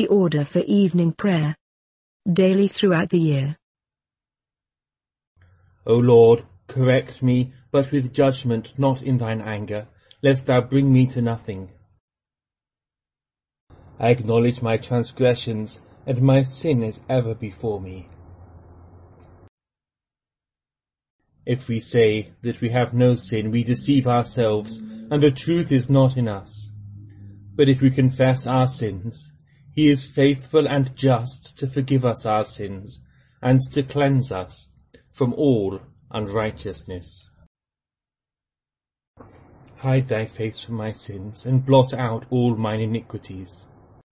order for evening prayer. Daily throughout the year. O Lord, correct me, but with judgment, not in thine anger, lest thou bring me to nothing. I acknowledge my transgressions, and my sin is ever before me. If we say that we have no sin, we deceive ourselves, and the truth is not in us. But if we confess our sins, he is faithful and just to forgive us our sins, and to cleanse us from all unrighteousness. Hide thy face from my sins, and blot out all mine iniquities.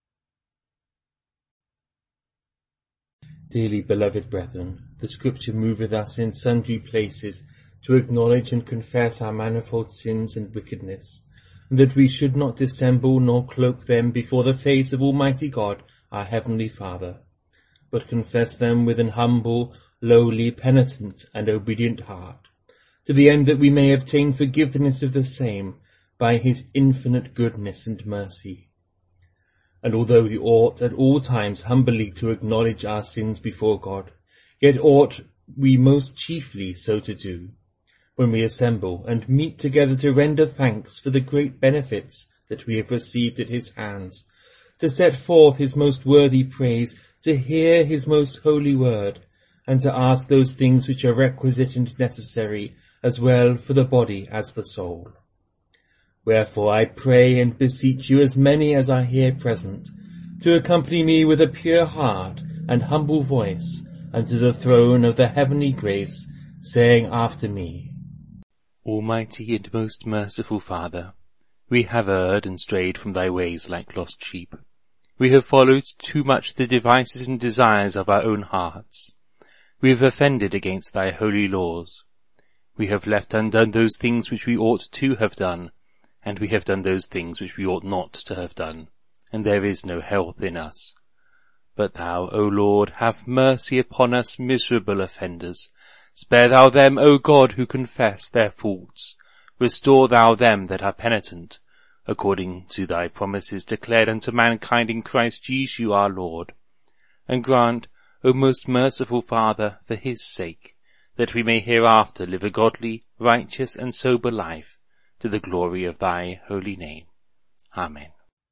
Dearly beloved brethren, the Scripture moveth us in sundry places to acknowledge and confess our manifold sins and wickedness, and that we should not dissemble nor cloak them before the face of Almighty God, our Heavenly Father, but confess them with an humble, lowly, penitent, and obedient heart, to the end that we may obtain forgiveness of the same by his infinite goodness and mercy. And although we ought at all times humbly to acknowledge our sins before God, yet ought we most chiefly so to do, when we assemble and meet together to render thanks for the great benefits that we have received at his hands, to set forth his most worthy praise, to hear his most holy word, and to ask those things which are requisite and necessary, as well for the body as the soul. Wherefore I pray and beseech you, as many as are here present, to accompany me with a pure heart and humble voice unto the throne of the heavenly grace, saying after me, Almighty and most merciful Father, we have erred and strayed from thy ways like lost sheep. We have followed too much the devices and desires of our own hearts. We have offended against thy holy laws. We have left undone those things which we ought to have done, and we have done those things which we ought not to have done, and there is no health in us. But thou, O Lord, have mercy upon us miserable offenders. Spare thou them, O God, who confess their faults. Restore thou them that are penitent, according to thy promises declared unto mankind in Christ Jesus our Lord. And grant, O most merciful Father, for his sake, that we may hereafter live a godly, righteous, and sober life, to the glory of thy holy name. Amen.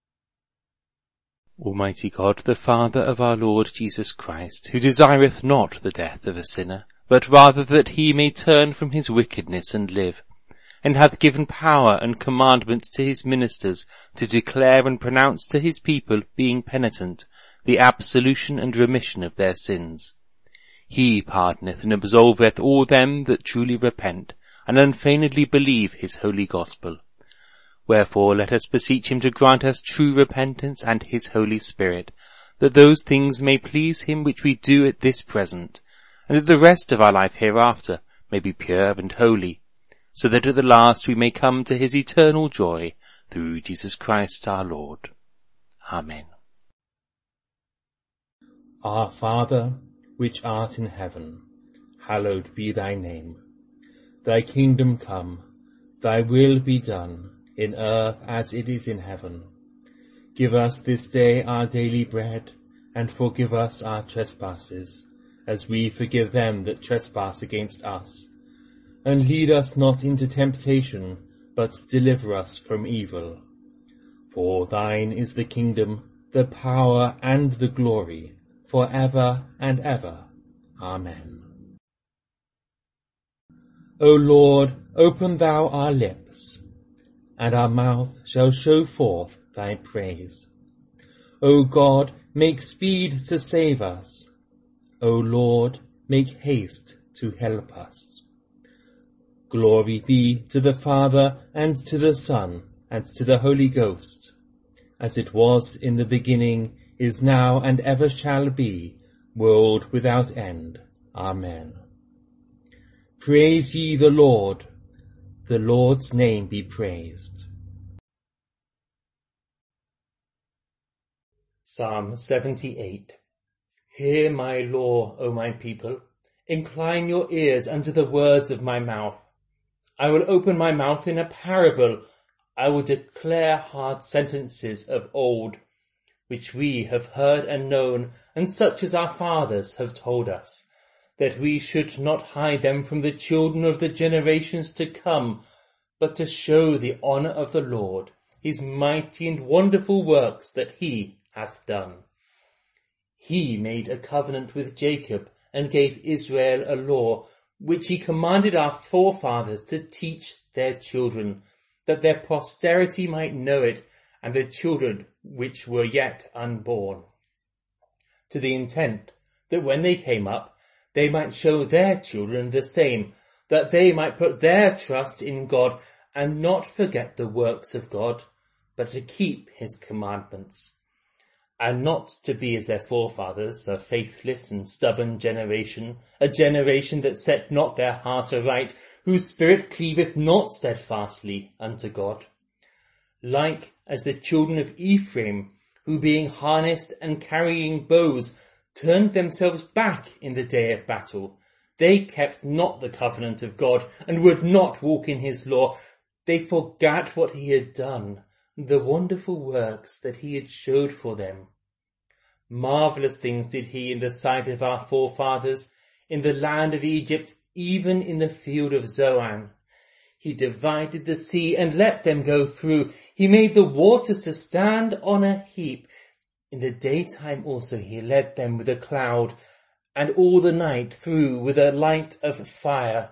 Almighty God, the Father of our Lord Jesus Christ, who desireth not the death of a sinner, but rather that he may turn from his wickedness and live, and hath given power and commandment to his ministers to declare and pronounce to his people, being penitent, the absolution and remission of their sins. He pardoneth and absolveth all them that truly repent, and unfeignedly believe his holy gospel. Wherefore let us beseech him to grant us true repentance and his Holy Spirit, that those things may please him which we do at this present, and that the rest of our life hereafter may be pure and holy, so that at the last we may come to his eternal joy, through Jesus Christ our Lord. Amen. Our Father, which art in heaven, hallowed be thy name. Thy kingdom come, thy will be done, in earth as it is in heaven. Give us this day our daily bread, and forgive us our trespasses, as we forgive them that trespass against us. And lead us not into temptation, but deliver us from evil. For thine is the kingdom, the power, and the glory, for ever and ever. Amen. O Lord, open thou our lips, and our mouth shall show forth thy praise. O God, make speed to save us. O Lord, make haste to help us. Glory be to the Father, and to the Son, and to the Holy Ghost, as it was in the beginning, is now, and ever shall be, world without end. Amen. Praise ye the Lord. The Lord's name be praised. Psalm 78. Hear my law, O my people. Incline your ears unto the words of my mouth. I will open my mouth in a parable. I will declare hard sentences of old. which we have heard and known, and such as our fathers have told us, that we should not hide them from the children of the generations to come, but to show the honour of the Lord, his mighty and wonderful works that he hath done. He made a covenant with Jacob, and gave Israel a law, which he commanded our forefathers to teach their children, that their posterity might know it, and the children which were yet unborn, to the intent that when they came up, they might show their children the same, that they might put their trust in God, and not forget the works of God, but to keep his commandments, and not to be as their forefathers, a faithless and stubborn generation, a generation that set not their heart aright, whose spirit cleaveth not steadfastly unto God. Like as the children of Ephraim, who being harnessed and carrying bows, turned themselves back in the day of battle. They kept not the covenant of God, and would not walk in his law. They forgat what he had done, the wonderful works that he had showed for them. Marvellous things did he in the sight of our forefathers, in the land of Egypt, even in the field of Zoan. He divided the sea and let them go through. He made the waters to stand on a heap. In the daytime also he led them with a cloud, and all the night through with a light of fire.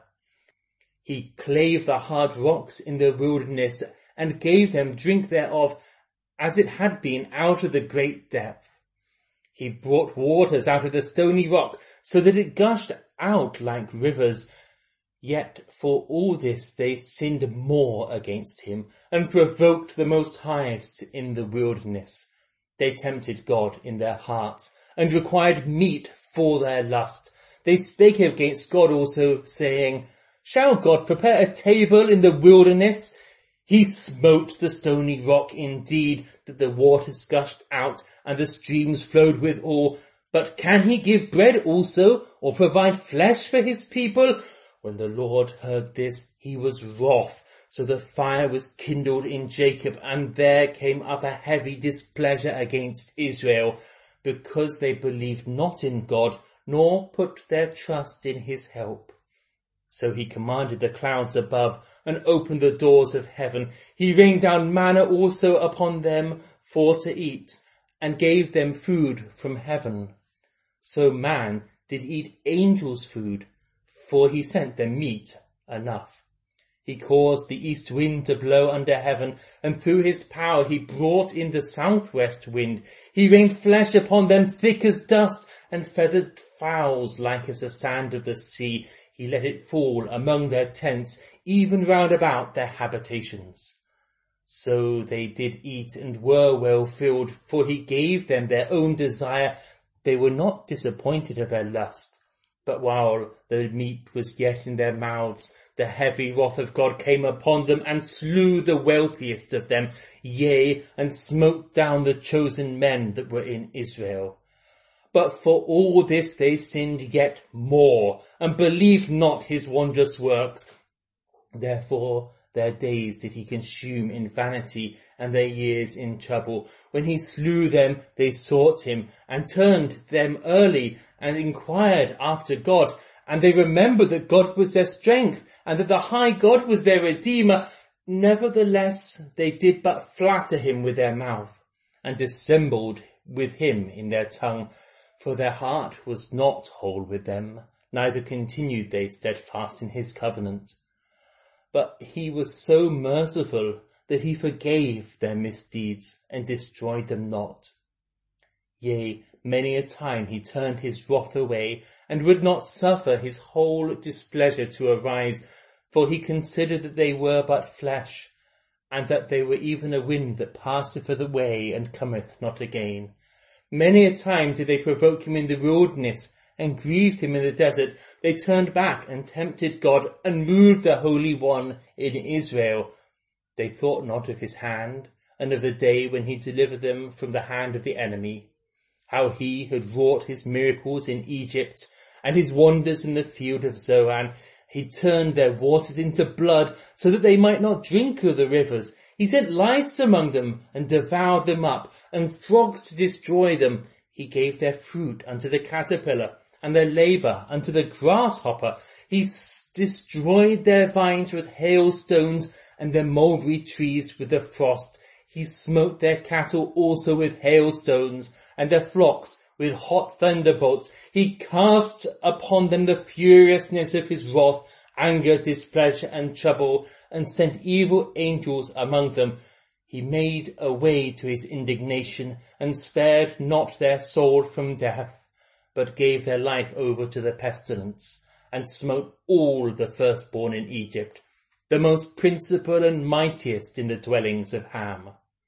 He clave the hard rocks in the wilderness, and gave them drink thereof, as it had been out of the great depth. He brought waters out of the stony rock, so that it gushed out like rivers. Yet for all this they sinned more against him, and provoked the Most Highest in the wilderness. They tempted God in their hearts, and required meat for their lust. They spake against God also, saying, Shall God prepare a table in the wilderness? He smote the stony rock indeed, that the waters gushed out, and the streams flowed withal. But can he give bread also, or provide flesh for his people? When the Lord heard this, he was wroth. So the fire was kindled in Jacob, and there came up a heavy displeasure against Israel, because they believed not in God, nor put their trust in his help. So he commanded the clouds above, and opened the doors of heaven. He rained down manna also upon them for to eat, and gave them food from heaven. So man did eat angels' food, for he sent them meat enough. He caused the east wind to blow under heaven, and through his power he brought in the southwest wind. He rained flesh upon them thick as dust, and feathered fowls like as the sand of the sea. He let it fall among their tents, even round about their habitations. So they did eat and were well filled, for he gave them their own desire. They were not disappointed of their lust. But while the meat was yet in their mouths, the heavy wrath of God came upon them, and slew the wealthiest of them, yea, and smote down the chosen men that were in Israel. But for all this they sinned yet more, and believed not his wondrous works. Therefore their days did he consume in vanity, and their years in trouble. When he slew them, they sought him, and turned them early, and inquired after God. And they remembered that God was their strength, and that the high God was their Redeemer. Nevertheless they did but flatter him with their mouth, and dissembled with him in their tongue. For their heart was not whole with them, neither continued they steadfast in his covenant. But he was so merciful that he forgave their misdeeds, and destroyed them not. Yea, many a time he turned his wrath away, and would not suffer his whole displeasure to arise, for he considered that they were but flesh, and that they were even a wind that passeth away, and cometh not again. Many a time did they provoke him in the wilderness, and grieved him in the desert. They turned back and tempted God, and moved the Holy One in Israel. They thought not of his hand, and of the day when he delivered them from the hand of the enemy, how he had wrought his miracles in Egypt, and his wonders in the field of Zoan. He turned their waters into blood so that they might not drink of the rivers. He sent lice among them and devoured them up, and frogs to destroy them. He gave their fruit unto the caterpillar, and their labour unto the grasshopper. He destroyed their vines with hailstones, and their mulberry trees with the frost. He smote their cattle also with hailstones, and their flocks with hot thunderbolts. He cast upon them the furiousness of his wrath, anger, displeasure, and trouble, and sent evil angels among them. He made a way to his indignation, and spared not their soul from death, but gave their life over to the pestilence, and smote all the firstborn in Egypt, the most principal and mightiest in the dwellings of Ham.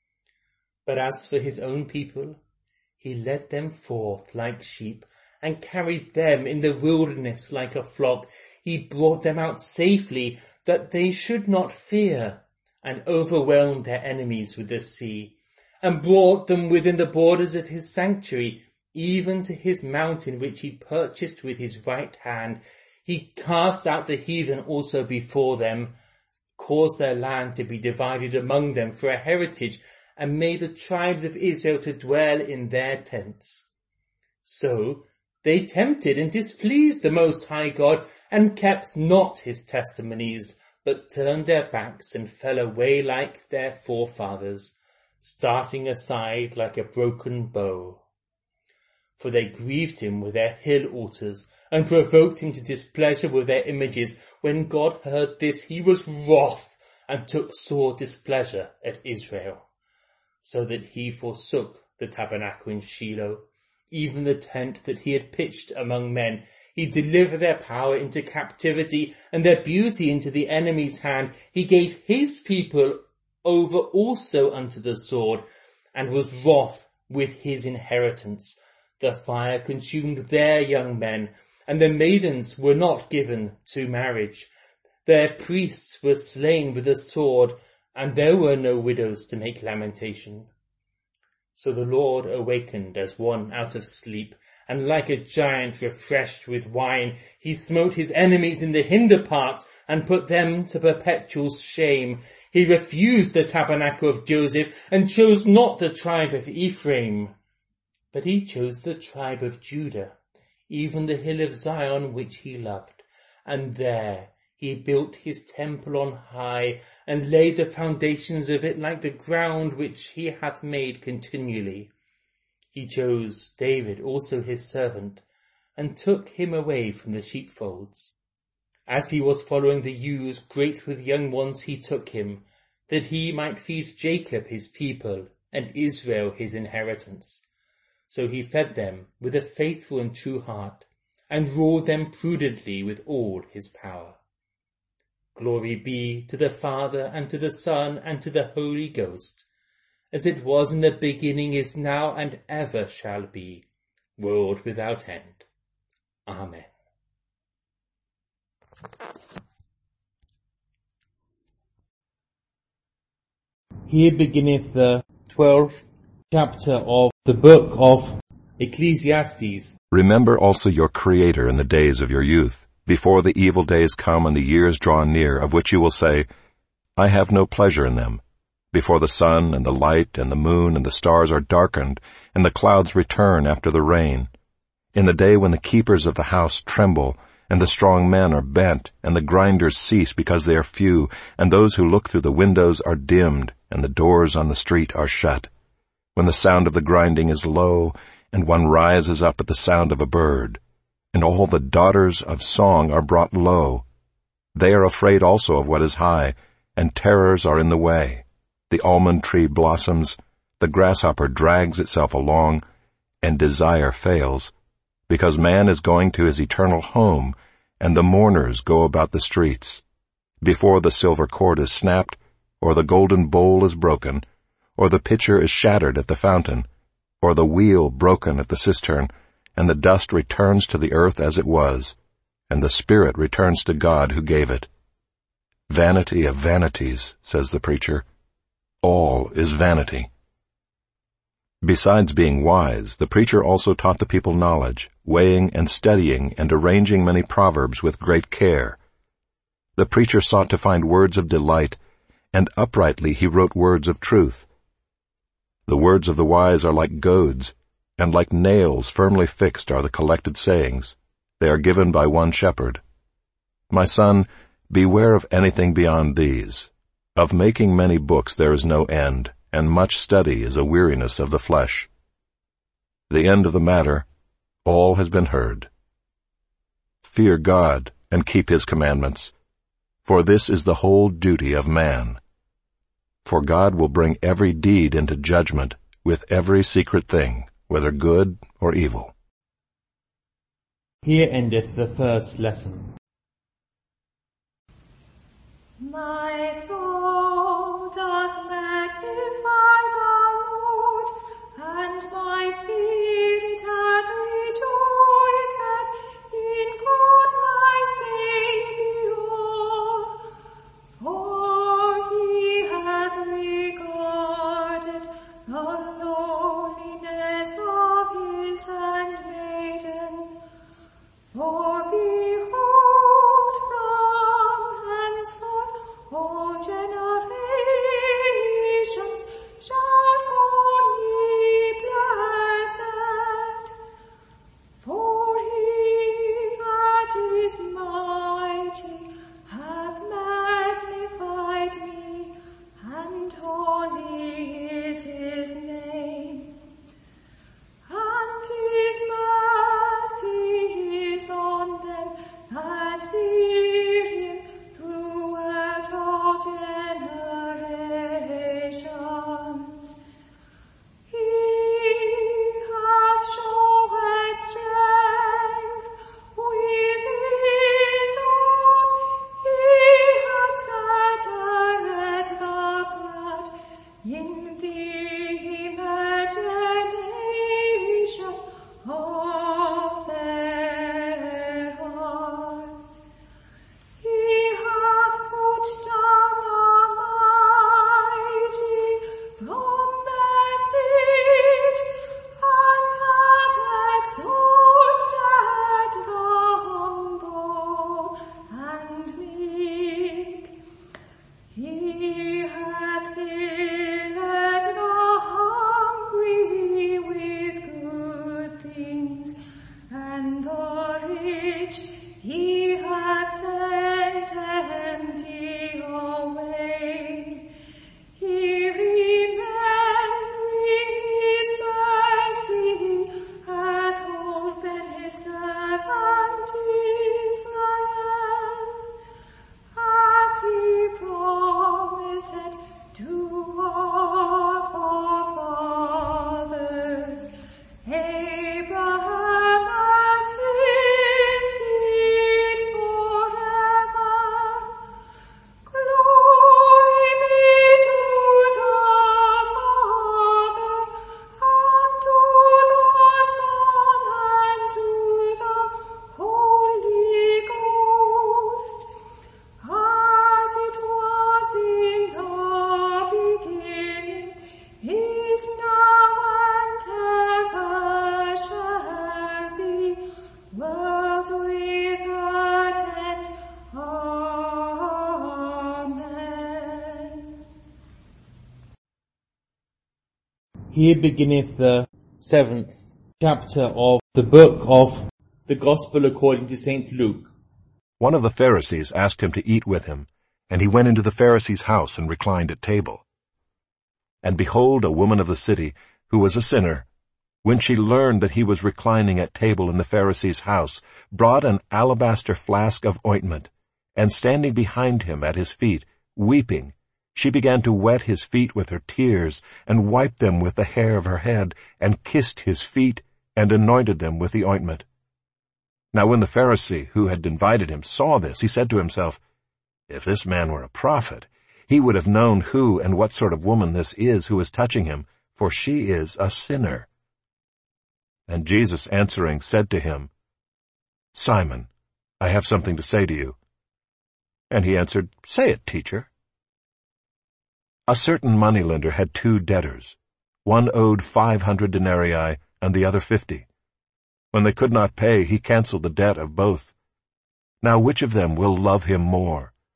But as for his own people, he led them forth like sheep, and carried them in the wilderness like a flock. He brought them out safely, that they should not fear, and overwhelmed their enemies with the sea, and brought them within the borders of his sanctuary, even to his mountain which he purchased with his right hand. He cast out the heathen also before them, caused their land to be divided among them for a heritage, and made the tribes of Israel to dwell in their tents. So they tempted and displeased the Most High God, and kept not his testimonies, but turned their backs and fell away like their forefathers, starting aside like a broken bow. For they grieved him with their hill altars, and provoked him to displeasure with their images. When God heard this, he was wroth, and took sore displeasure at Israel, so that he forsook the tabernacle in Shiloh, even the tent that he had pitched among men. He delivered their power into captivity, and their beauty into the enemy's hand. He gave his people over also unto the sword, and was wroth with his inheritance. The fire consumed their young men, and their maidens were not given to marriage. Their priests were slain with the sword, and there were no widows to make lamentation. So the Lord awakened as one out of sleep, and like a giant refreshed with wine, he smote his enemies in the hinder parts, and put them to perpetual shame. He refused the tabernacle of Joseph, and chose not the tribe of Ephraim, but he chose the tribe of Judah, even the hill of Zion which he loved. And there he built his temple on high, and laid the foundations of it like the ground which he hath made continually. He chose David also his servant, and took him away from the sheepfolds. As he was following the ewes great with young ones, he took him, that he might feed Jacob his people, and Israel his inheritance. So he fed them with a faithful and true heart, and ruled them prudently with all his power. Glory be to the Father, and to the Son, and to the Holy Ghost, as it was in the beginning, is now, and ever shall be, world without end. Amen. Here beginneth the 12th chapter of the book of Ecclesiastes. Remember also your Creator in the days of your youth, before the evil days come and the years draw near, of which you will say, I have no pleasure in them, before the sun and the light and the moon and the stars are darkened, and the clouds return after the rain, in the day when the keepers of the house tremble, and the strong men are bent, and the grinders cease because they are few, and those who look through the windows are dimmed, and the doors on the street are shut, when the sound of the grinding is low, and one rises up at the sound of a bird, and all the daughters of song are brought low. They are afraid also of what is high, and terrors are in the way. The almond tree blossoms, the grasshopper drags itself along, and desire fails, because man is going to his eternal home, and the mourners go about the streets. Before the silver cord is snapped, or the golden bowl is broken, or the pitcher is shattered at the fountain, or the wheel broken at the cistern, and the dust returns to the earth as it was, and the spirit returns to God who gave it. Vanity of vanities, says the preacher. All is vanity. Besides being wise, the preacher also taught the people knowledge, weighing and studying and arranging many proverbs with great care. The preacher sought to find words of delight, and uprightly he wrote words of truth. The words of the wise are like goads, and like nails firmly fixed are the collected sayings. They are given by one shepherd. My son, beware of anything beyond these. Of making many books there is no end, and much study is a weariness of the flesh. The end of the matter, all has been heard. Fear God, and keep his commandments, for this is the whole duty of man. For God will bring every deed into judgment with every secret thing, whether good or evil. Here endeth the first lesson. My soul doth magnify the Lord, and my spirit hath rejoiced in God my Saviour. For he hath regarded the lowliness of his handmaiden. For behold, from henceforth all generations shall call me blessed. For he that is mighty hath magnified me, and holy is his name. And his mercy is on them that fear him throughout all generations. He hath showed strength with his arm. He hath scattered the proud in the imagination of their hearts. He hath put down the mighty from their seat, and hath exalted the humble and meek. He hath filled the hungry with good things, and the rich he hath sent empty away. He remembering his mercy hath holpen his servant Israel, as he promised to our forefathers, Abraham and his seed forever. Glory be to the Father, and to the Son, and to the Holy Ghost, as it was in the beginning, is now, and ever shall be, world without end. Amen. Here beginneth the 7th chapter of the book of the Gospel according to St. Luke. One of the Pharisees asked him to eat with him, and he went into the Pharisee's house and reclined at table. And behold, a woman of the city, who was a sinner, when she learned that he was reclining at table in the Pharisee's house, brought an alabaster flask of ointment, and standing behind him at his feet, weeping, she began to wet his feet with her tears, and wiped them with the hair of her head, and kissed his feet, and anointed them with the ointment. Now when the Pharisee who had invited him saw this, he said to himself, If this man were a prophet, he would have known who and what sort of woman this is who is touching him, for she is a sinner. And Jesus answering said to him, Simon, I have something to say to you. And he answered, Say it, teacher. A certain moneylender had 2 debtors. One owed 500 denarii, and the other 50. When they could not pay, he canceled the debt of both. Now which of them will love him more?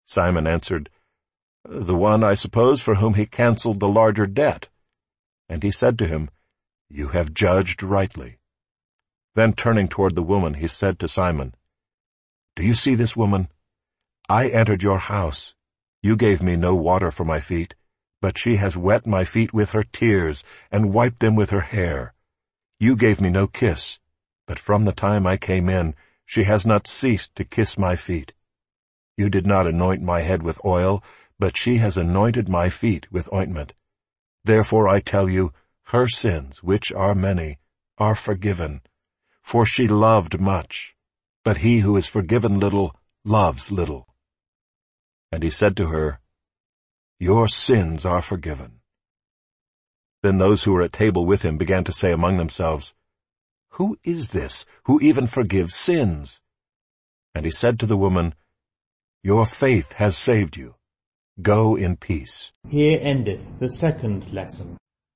Simon answered, "The one, I suppose, for whom he canceled the larger debt." And he said to him, "You have judged rightly." Then turning toward the woman, he said to Simon, "Do you see this woman? I entered your house. You gave me no water for my feet, but she has wet my feet with her tears and wiped them with her hair. You gave me no kiss, but from the time I came in, she has not ceased to kiss my feet. You did not anoint my head with oil, but she has anointed my feet with ointment. Therefore I tell you, her sins, which are many, are forgiven. For she loved much, but he who is forgiven little loves little." And he said to her, "Your sins are forgiven." Then those who were at table with him began to say among themselves, "Who is this who even forgives sins?" And he said to the woman, "Your faith has saved you. Go in peace." Here endeth the second lesson.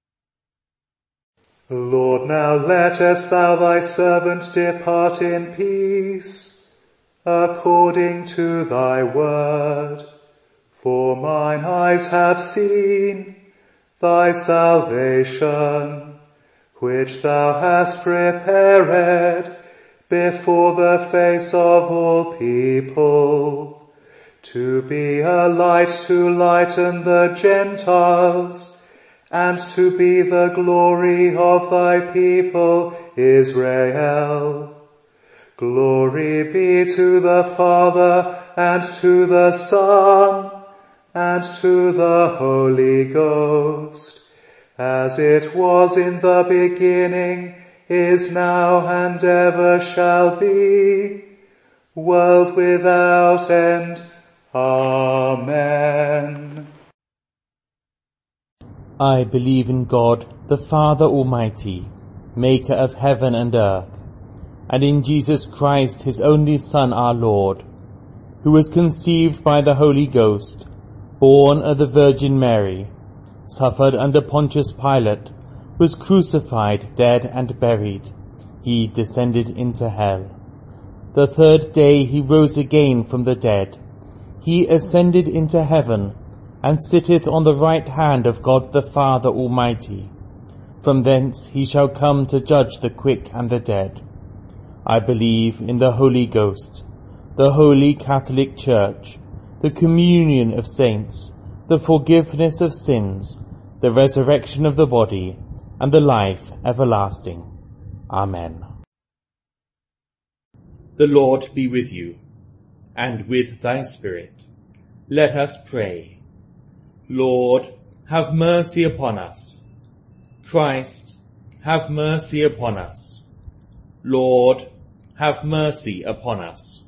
Lord, now lettest thou thy servant depart in peace, according to thy word. For mine eyes have seen thy salvation, which thou hast prepared before the face of all people, to be a light to lighten the Gentiles, and to be the glory of thy people Israel. Glory be to the Father, and to the Son, and to the Holy Ghost, as it was in the beginning, is now, and ever shall be, world without end. Amen. I believe in God, the Father Almighty, maker of heaven and earth, and in Jesus Christ, his only Son, our Lord, who was conceived by the Holy Ghost, born of the Virgin Mary, suffered under Pontius Pilate, was crucified, dead, and buried. He descended into hell. The third day he rose again from the dead. He ascended into heaven, and sitteth on the right hand of God the Father Almighty. From thence he shall come to judge the quick and the dead. I believe in the Holy Ghost, the Holy Catholic Church, the communion of saints, the forgiveness of sins, the resurrection of the body, and the life everlasting. Amen. The Lord be with you, and with thy spirit. Let us pray. Lord, have mercy upon us. Christ, have mercy upon us. Lord, have mercy upon us.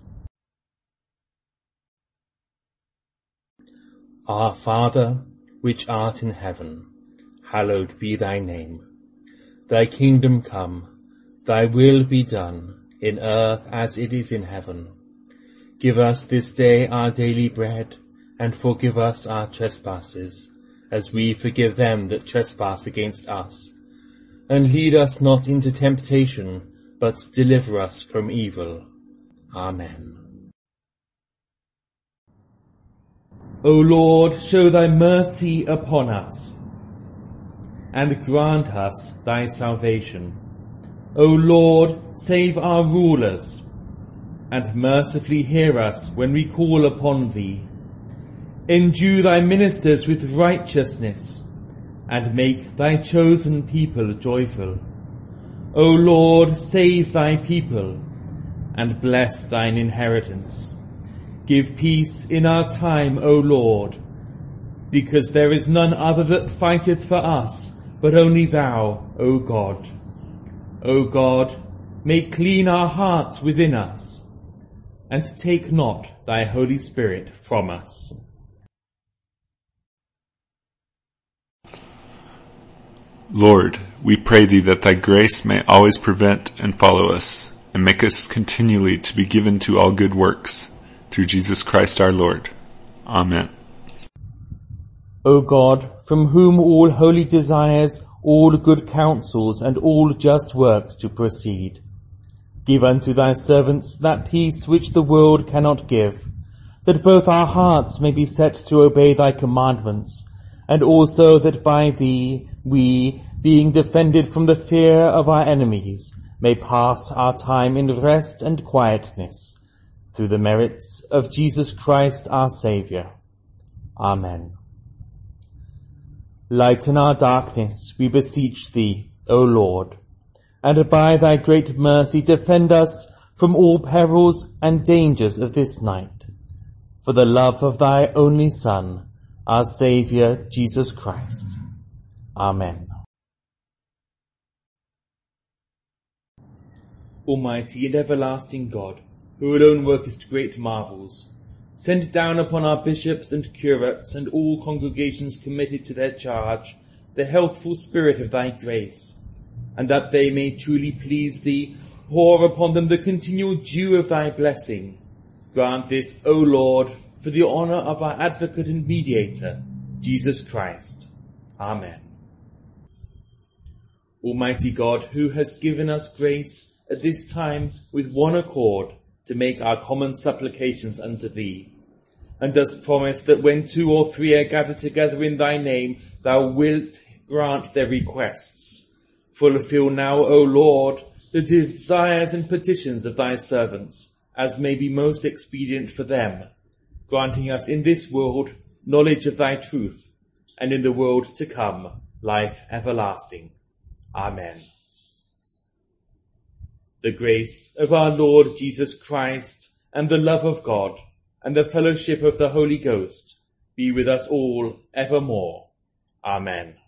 Our Father, which art in heaven, hallowed be thy name. Thy kingdom come, thy will be done, in earth as it is in heaven. Give us this day our daily bread, and forgive us our trespasses, as we forgive them that trespass against us. And lead us not into temptation, but deliver us from evil. Amen. O Lord, show thy mercy upon us, and grant us thy salvation. O Lord, save our rulers, and mercifully hear us when we call upon thee. Endue thy ministers with righteousness, and make thy chosen people joyful. O Lord, save thy people, and bless thine inheritance. Give peace in our time, O Lord, because there is none other that fighteth for us, but only thou, O God. O God, make clean our hearts within us, and take not thy Holy Spirit from us. Lord, we pray thee that thy grace may always prevent and follow us, and make us continually to be given to all good works, through Jesus Christ our Lord. Amen. O God, from whom all holy desires, all good counsels, and all just works do proceed, give unto thy servants that peace which the world cannot give, that both our hearts may be set to obey thy commandments, and also that by thee we, being defended from the fear of our enemies, may pass our time in rest and quietness, through the merits of Jesus Christ our Saviour. Amen. Lighten our darkness, we beseech thee, O Lord, and by thy great mercy defend us from all perils and dangers of this night, for the love of thy only Son, our Saviour, Jesus Christ. Amen. Almighty and everlasting God, who alone workest great marvels, send down upon our bishops and curates and all congregations committed to their charge the healthful spirit of thy grace, and that they may truly please thee, pour upon them the continual dew of thy blessing. Grant this, O Lord, for the honour of our advocate and mediator, Jesus Christ. Amen. Almighty God, who hast given us grace at this time with one accord to make our common supplications unto thee, and dost promise that when 2 or 3 are gathered together in thy name, thou wilt grant their requests. Fulfill now, O Lord, the desires and petitions of thy servants, as may be most expedient for them, granting us in this world knowledge of thy truth, and in the world to come life everlasting. Amen. The grace of our Lord Jesus Christ, and the love of God, and the fellowship of the Holy Ghost be with us all evermore. Amen.